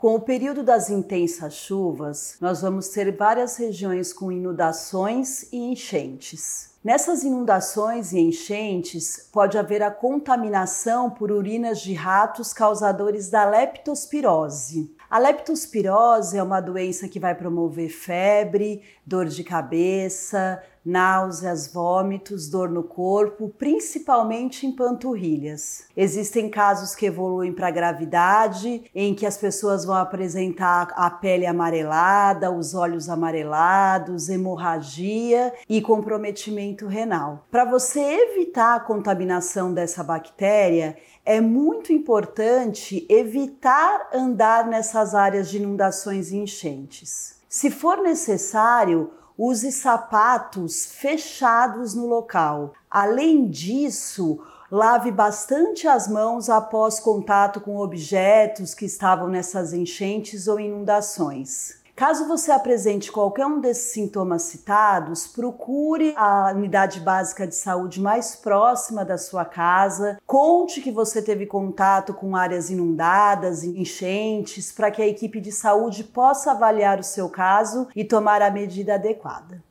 Com o período das intensas chuvas, nós vamos ter várias regiões com inundações e enchentes. Nessas inundações e enchentes, pode haver a contaminação por urinas de ratos causadores da leptospirose. A leptospirose é uma doença que vai promover febre, dor de cabeça, náuseas, vômitos, dor no corpo, principalmente em panturrilhas. Existem casos que evoluem para gravidade, em que as pessoas vão apresentar a pele amarelada, os olhos amarelados, hemorragia e comprometimento renal. Para você evitar a contaminação dessa bactéria, é muito importante evitar andar nessas áreas de inundações e enchentes. Se for necessário, use sapatos fechados no local. Além disso, lave bastante as mãos após contato com objetos que estavam nessas enchentes ou inundações. Caso você apresente qualquer um desses sintomas citados, procure a unidade básica de saúde mais próxima da sua casa, conte que você teve contato com áreas inundadas, enchentes, para que a equipe de saúde possa avaliar o seu caso e tomar a medida adequada.